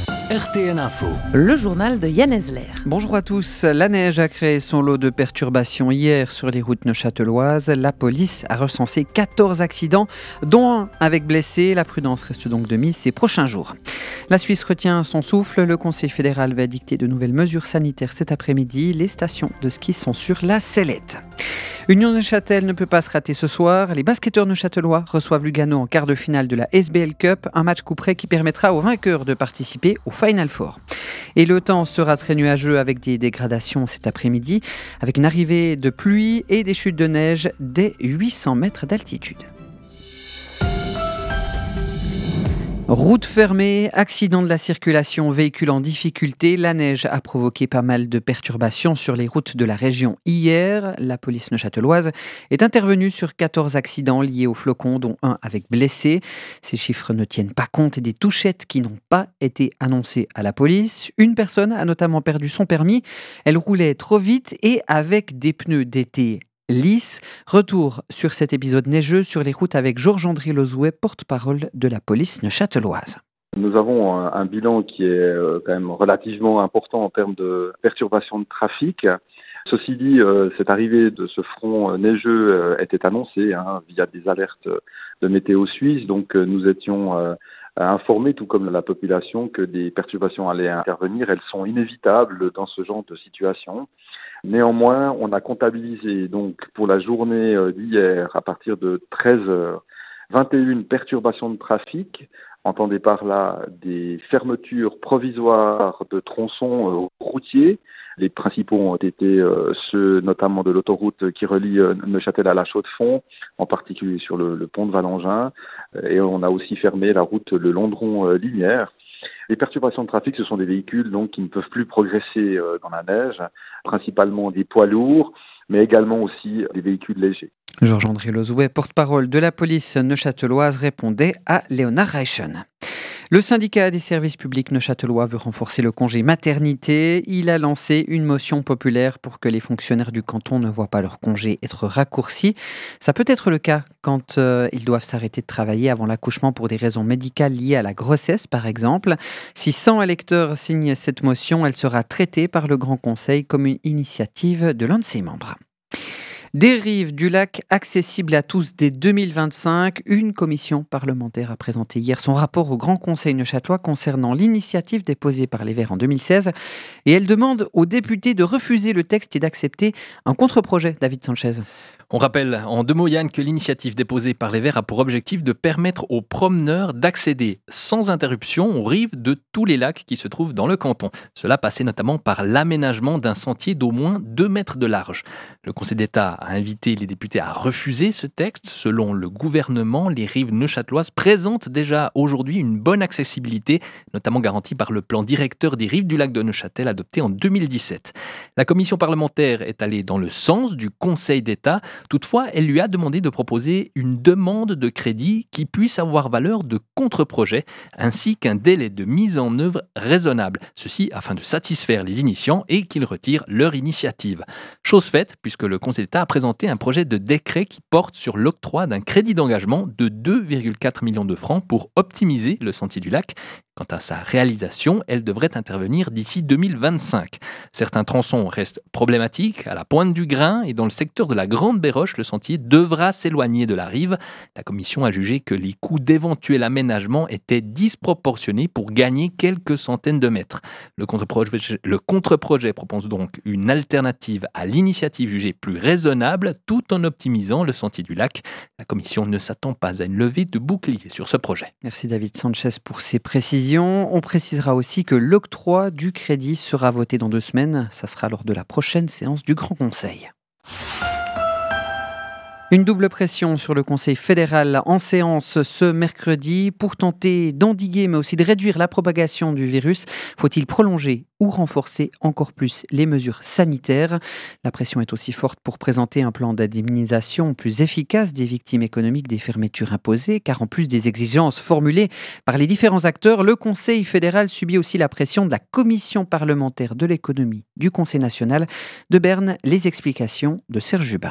RTN Info. Le journal de Yann Ezler. Bonjour à tous. La neige a créé son lot de perturbations hier sur les routes neuchâteloises. La police a recensé 14 accidents, dont un avec blessés. La prudence reste donc de mise ces prochains jours. La Suisse retient son souffle. Le Conseil fédéral va dicter de nouvelles mesures sanitaires cet après-midi. Les stations de ski sont sur la sellette. Union Neuchâtel ne peut pas se rater ce soir. Les basketteurs neuchâtelois reçoivent Lugano en quart de finale de la SBL Cup, un match coup-près qui permettra aux vainqueurs de participer au Final Four. Et le temps sera très nuageux avec des dégradations cet après-midi, avec une arrivée de pluie et des chutes de neige dès 800 mètres d'altitude. Route fermée, accident de la circulation, véhicules en difficulté. La neige a provoqué pas mal de perturbations sur les routes de la région hier. La police neuchâteloise est intervenue sur 14 accidents liés aux flocons, dont un avec blessés. Ces chiffres ne tiennent pas compte des touchettes qui n'ont pas été annoncées à la police. Une personne a notamment perdu son permis. Elle roulait trop vite et avec des pneus d'été lisse. Retour sur cet épisode neigeux sur les routes avec Georges-André Lozouet, porte-parole de la police neuchâteloise. Nous avons un bilan qui est quand même relativement important en termes de perturbation de trafic. Ceci dit, cette arrivée de ce front neigeux était annoncée via des alertes de météo suisse. Donc nous étions informés, tout comme la population, que des perturbations allaient intervenir. Elles sont inévitables dans ce genre de situation. Néanmoins, on a comptabilisé donc pour la journée d'hier à partir de 13h 21 perturbations de trafic. Entendez par là des fermetures provisoires de tronçons routiers. Les principaux ont été ceux notamment de l'autoroute qui relie Neuchâtel à la Chaux-de-Fonds, en particulier sur le pont de Valangin. Et on a aussi fermé la route le Londron-Linière. Les perturbations de trafic, ce sont des véhicules donc qui ne peuvent plus progresser dans la neige, principalement des poids lourds, mais également aussi des véhicules légers. Georges-André Lozouet, porte-parole de la police neuchâteloise, répondait à Léonard Reichen. Le syndicat des services publics neuchâtelois veut renforcer le congé maternité. Il a lancé une motion populaire pour que les fonctionnaires du canton ne voient pas leur congé être raccourci. Ça peut être le cas quand ils doivent s'arrêter de travailler avant l'accouchement pour des raisons médicales liées à la grossesse, par exemple. Si 100 électeurs signent cette motion, elle sera traitée par le Grand Conseil comme une initiative de l'un de ses membres. Des rives du lac accessibles à tous dès 2025, une commission parlementaire a présenté hier son rapport au Grand Conseil neuchâtelois concernant l'initiative déposée par les Verts en 2016 et elle demande aux députés de refuser le texte et d'accepter un contre-projet. David Sanchez. On rappelle en deux mots, Yann, que l'initiative déposée par les Verts a pour objectif de permettre aux promeneurs d'accéder sans interruption aux rives de tous les lacs qui se trouvent dans le canton. Cela passait notamment par l'aménagement d'un sentier d'au moins 2 mètres de large. Le Conseil d'État a invité les députés à refuser ce texte. Selon le gouvernement, les rives neuchâteloises présentent déjà aujourd'hui une bonne accessibilité, notamment garantie par le plan directeur des rives du lac de Neuchâtel adopté en 2017. La commission parlementaire est allée dans le sens du Conseil d'État. Toutefois, elle lui a demandé de proposer une demande de crédit qui puisse avoir valeur de contre-projet, ainsi qu'un délai de mise en œuvre raisonnable. Ceci afin de satisfaire les initiants et qu'ils retirent leur initiative. Chose faite, puisque le Conseil d'État a présenté un projet de décret qui porte sur l'octroi d'un crédit d'engagement de 2,4 millions de francs pour optimiser le sentier du lac. Quant à sa réalisation, elle devrait intervenir d'ici 2025. Certains tronçons restent problématiques à la pointe du Grain et dans le secteur de la Grande Béroche, le sentier devra s'éloigner de la rive. La commission a jugé que les coûts d'éventuel aménagement étaient disproportionnés pour gagner quelques centaines de mètres. Le contre-projet propose donc une alternative à l'initiative jugée plus raisonnable tout en optimisant le sentier du lac. La commission ne s'attend pas à une levée de bouclier sur ce projet. Merci David Sanchez pour ces précisions. On précisera aussi que l'octroi du crédit sera voté dans 2 semaines. Ça sera lors de la prochaine séance du Grand Conseil. Une double pression sur le Conseil fédéral en séance ce mercredi. Pour tenter d'endiguer mais aussi de réduire la propagation du virus, faut-il prolonger ou renforcer encore plus les mesures sanitaires? La pression est aussi forte pour présenter un plan d'indemnisation plus efficace des victimes économiques des fermetures imposées, car en plus des exigences formulées par les différents acteurs, le Conseil fédéral subit aussi la pression de la Commission parlementaire de l'économie du Conseil national. De Berne, les explications de Serge Jubin.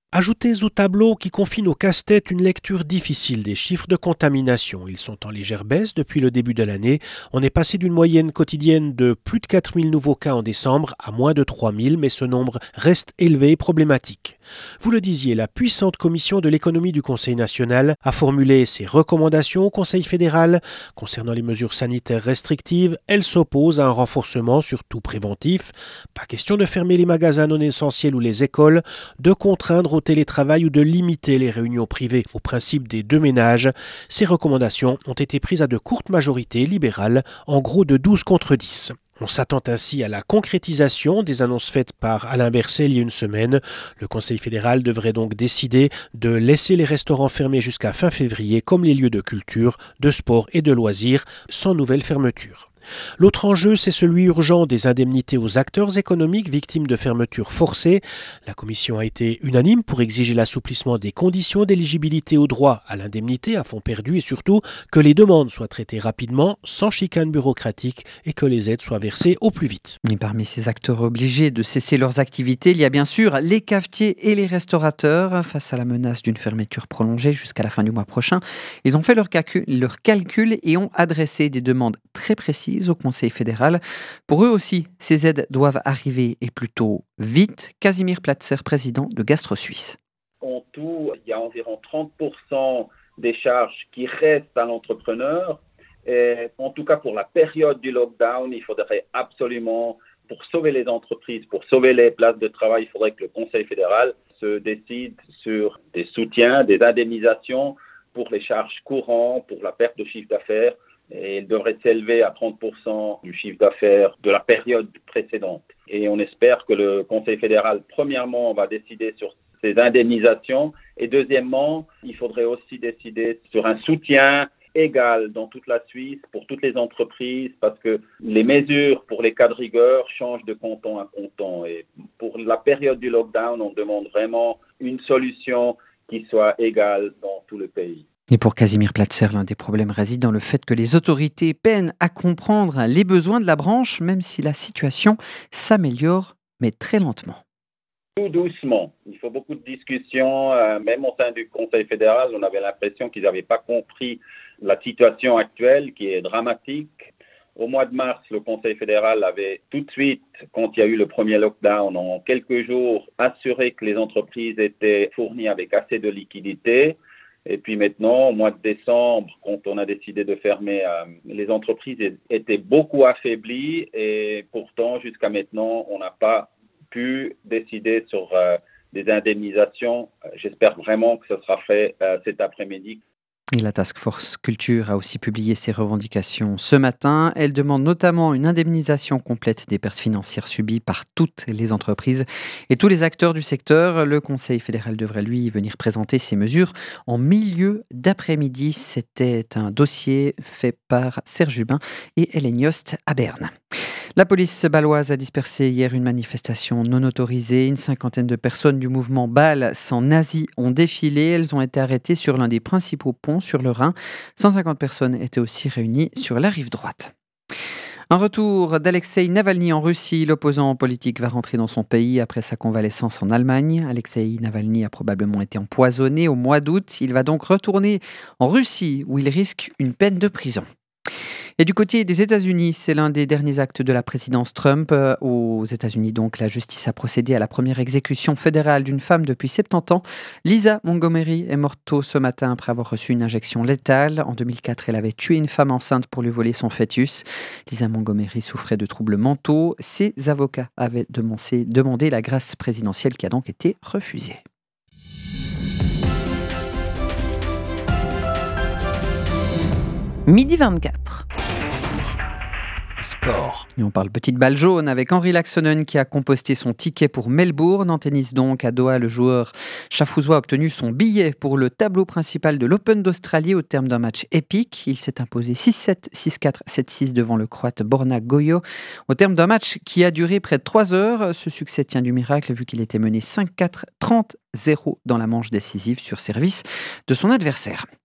Ajoutez au tableau qui confine au casse-tête une lecture difficile des chiffres de contamination. Ils sont en légère baisse depuis le début de l'année. On est passé d'une moyenne quotidienne de plus de 4000 nouveaux cas en décembre à moins de 3000, mais ce nombre reste élevé et problématique. Vous le disiez, la puissante commission de l'économie du Conseil national a formulé ses recommandations au Conseil fédéral. Concernant les mesures sanitaires restrictives, elle s'oppose à un renforcement, surtout préventif. Pas question de fermer les magasins non essentiels ou les écoles, de contraindre au télétravail ou de limiter les réunions privées au principe des 2 ménages. Ces recommandations ont été prises à de courtes majorités libérales, en gros de 12 contre 10. On s'attend ainsi à la concrétisation des annonces faites par Alain Berset il y a une semaine. Le Conseil fédéral devrait donc décider de laisser les restaurants fermés jusqu'à fin février, comme les lieux de culture, de sport et de loisirs, sans nouvelle fermeture. L'autre enjeu, c'est celui urgent des indemnités aux acteurs économiques victimes de fermetures forcées. La Commission a été unanime pour exiger l'assouplissement des conditions d'éligibilité au droit à l'indemnité à fonds perdus et surtout que les demandes soient traitées rapidement, sans chicane bureaucratique et que les aides soient versées au plus vite. Et parmi ces acteurs obligés de cesser leurs activités, il y a bien sûr les cafetiers et les restaurateurs. Face à la menace d'une fermeture prolongée jusqu'à la fin du mois prochain, ils ont fait leur calcul et ont adressé des demandes très précises au Conseil fédéral. Pour eux aussi, ces aides doivent arriver et plutôt vite. Casimir Platzer, président de Gastro Suisse. En tout, il y a environ 30% des charges qui restent à l'entrepreneur. Et en tout cas, pour la période du lockdown, il faudrait absolument, pour sauver les entreprises, pour sauver les places de travail, il faudrait que le Conseil fédéral se décide sur des soutiens, des indemnisations pour les charges courantes, pour la perte de chiffre d'affaires. Et il devrait s'élever à 30% du chiffre d'affaires de la période précédente. Et on espère que le Conseil fédéral, premièrement, va décider sur ces indemnisations. Et deuxièmement, il faudrait aussi décider sur un soutien égal dans toute la Suisse pour toutes les entreprises parce que les mesures pour les cas de rigueur changent de canton à canton. Et pour la période du lockdown, on demande vraiment une solution qui soit égale dans tout le pays. Et pour Casimir Platzer, l'un des problèmes réside dans le fait que les autorités peinent à comprendre les besoins de la branche, même si la situation s'améliore, mais très lentement. Tout doucement. Il faut beaucoup de discussions, même au sein du Conseil fédéral, on avait l'impression qu'ils n'avaient pas compris la situation actuelle qui est dramatique. Au mois de mars, le Conseil fédéral avait tout de suite, quand il y a eu le premier lockdown, en quelques jours, assuré que les entreprises étaient fournies avec assez de liquidités. Et puis maintenant, au mois de décembre, quand on a décidé de fermer, les entreprises étaient beaucoup affaiblies et pourtant, jusqu'à maintenant, on n'a pas pu décider sur des indemnisations. J'espère vraiment que ce sera fait cet après-midi. Et la Task Force Culture a aussi publié ses revendications ce matin. Elle demande notamment une indemnisation complète des pertes financières subies par toutes les entreprises et tous les acteurs du secteur. Le Conseil fédéral devrait, lui, venir présenter ces mesures en milieu d'après-midi. C'était un dossier fait par Serge Hubin et Hélène Yost à Berne. La police bâloise a dispersé hier une manifestation non autorisée. Une cinquantaine de personnes du mouvement Bâle sans nazis ont défilé. Elles ont été arrêtées sur l'un des principaux ponts sur le Rhin. 150 personnes étaient aussi réunies sur la rive droite. Un retour d'Alexeï Navalny en Russie. L'opposant politique va rentrer dans son pays après sa convalescence en Allemagne. Alexeï Navalny a probablement été empoisonné au mois d'août. Il va donc retourner en Russie où il risque une peine de prison. Et du côté des États-Unis, c'est l'un des derniers actes de la présidence Trump. Aux États-Unis, donc, la justice a procédé à la première exécution fédérale d'une femme depuis 70 ans. Lisa Montgomery est morte tôt ce matin après avoir reçu une injection létale. En 2004, elle avait tué une femme enceinte pour lui voler son fœtus. Lisa Montgomery souffrait de troubles mentaux. Ses avocats avaient demandé la grâce présidentielle qui a donc été refusée. Midi 24. Sport. Et on parle petite balle jaune avec Henri Laaksonen qui a composté son ticket pour Melbourne. En tennis donc, à Doha, le joueur chafouzois a obtenu son billet pour le tableau principal de l'Open d'Australie au terme d'un match épique. Il s'est imposé 6-7, 6-4, 7-6 devant le Croate Borna Gojo. Au terme d'un match qui a duré près de 3 heures, ce succès tient du miracle vu qu'il était mené 5-4, 30-0 dans la manche décisive sur service de son adversaire.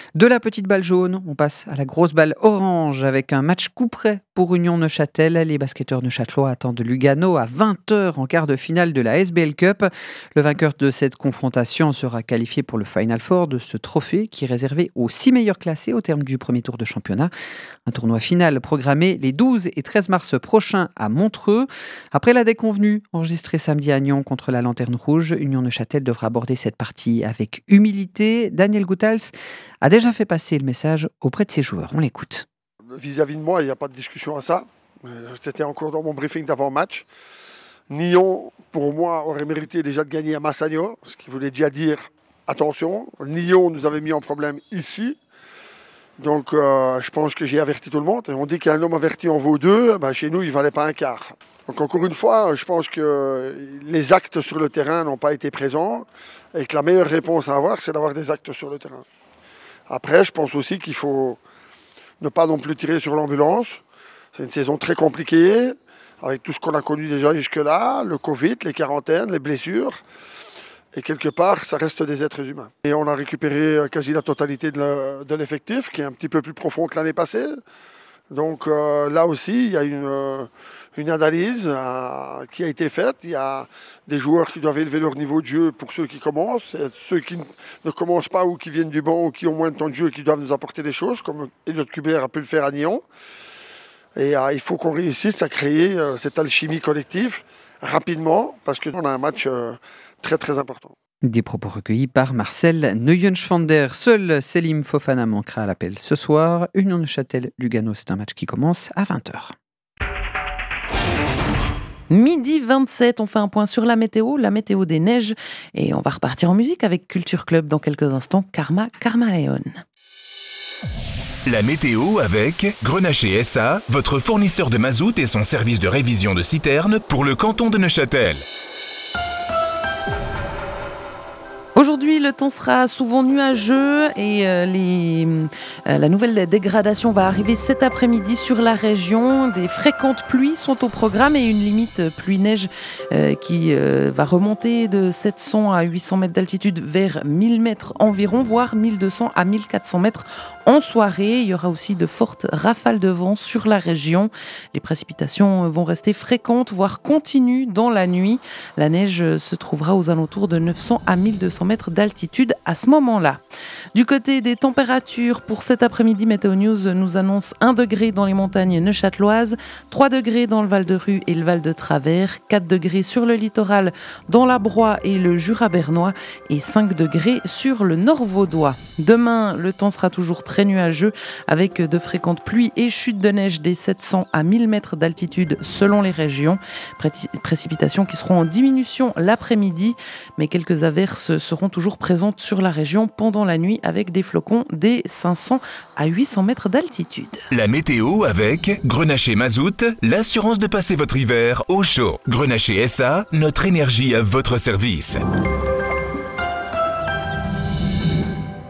De la petite balle jaune, on passe à la grosse balle orange avec un match coup près pour Union Neuchâtel. Les basketteurs neuchâtelois attendent Lugano à 20h en quart de finale de la SBL Cup. Le vainqueur de cette confrontation sera qualifié pour le Final Four de ce trophée qui est réservé aux 6 meilleurs classés au terme du premier tour de championnat. Un tournoi final programmé les 12 et 13 mars prochains à Montreux. Après la déconvenue enregistrée samedi à Nyon contre la Lanterne Rouge, Union Neuchâtel devra aborder cette partie avec humilité. Daniel Goethals a déjà fait passer le message auprès de ses joueurs. On l'écoute. Vis-à-vis de moi, il n'y a pas de discussion à ça. C'était encore dans mon briefing d'avant-match. Nyon, pour moi, aurait mérité déjà de gagner à Massagno, ce qui voulait déjà dire attention. Nyon nous avait mis en problème ici. Donc je pense que j'ai averti tout le monde. Et on dit qu'un homme averti en vaut deux. Chez nous, il ne valait pas un quart. Donc encore une fois, je pense que les actes sur le terrain n'ont pas été présents et que la meilleure réponse à avoir, c'est d'avoir des actes sur le terrain. Après, je pense aussi qu'il faut ne pas non plus tirer sur l'ambulance. C'est une saison très compliquée, avec tout ce qu'on a connu déjà jusque-là, le Covid, les quarantaines, les blessures. Et quelque part, ça reste des êtres humains. Et on a récupéré quasi la totalité de l'effectif, qui est un petit peu plus profond que l'année passée. Donc là aussi, il y a une analyse qui a été faite. Il y a des joueurs qui doivent élever leur niveau de jeu pour ceux qui commencent. Et ceux qui ne commencent pas ou qui viennent du banc ou qui ont moins de temps de jeu qui doivent nous apporter des choses, comme Elliot Kubler a pu le faire à Nyon. Et il faut qu'on réussisse à créer cette alchimie collective rapidement, parce qu'on a un match très très important. Des propos recueillis par Marcel Neuenschwander. Seul Selim Fofana manquera à l'appel ce soir. Union Neuchâtel-Lugano, c'est un match qui commence à 20h. Midi 27, on fait un point sur la météo des neiges. Et on va repartir en musique avec Culture Club dans quelques instants. Karma Aeon. La météo avec Grenacher SA, votre fournisseur de mazout et son service de révision de citerne pour le canton de Neuchâtel. Aujourd'hui, le temps sera souvent nuageux et la nouvelle dégradation va arriver cet après-midi sur la région. Des fréquentes pluies sont au programme et une limite pluie-neige qui va remonter de 700 à 800 mètres d'altitude vers 1000 mètres environ, voire 1200 à 1400 mètres en soirée. Il y aura aussi de fortes rafales de vent sur la région. Les précipitations vont rester fréquentes, voire continues dans la nuit. La neige se trouvera aux alentours de 900 à 1200 mètres d'altitude à ce moment-là. Du côté des températures, pour cet après-midi, Météo News nous annonce 1 degré dans les montagnes neuchâteloises, 3 degrés dans le Val de Rue et le Val de Travers, 4 degrés sur le littoral, dans la Broye et le Jura bernois et 5 degrés sur le Nord vaudois. Demain, le temps sera toujours très nuageux avec de fréquentes pluies et chutes de neige des 700 à 1000 mètres d'altitude selon les régions. Précipitations qui seront en diminution l'après-midi, mais quelques averses seront toujours présentes sur la région pendant la nuit avec des flocons des 500 à 800 mètres d'altitude. La météo avec Grenacher Mazout, l'assurance de passer votre hiver au chaud. Grenacher SA, notre énergie à votre service.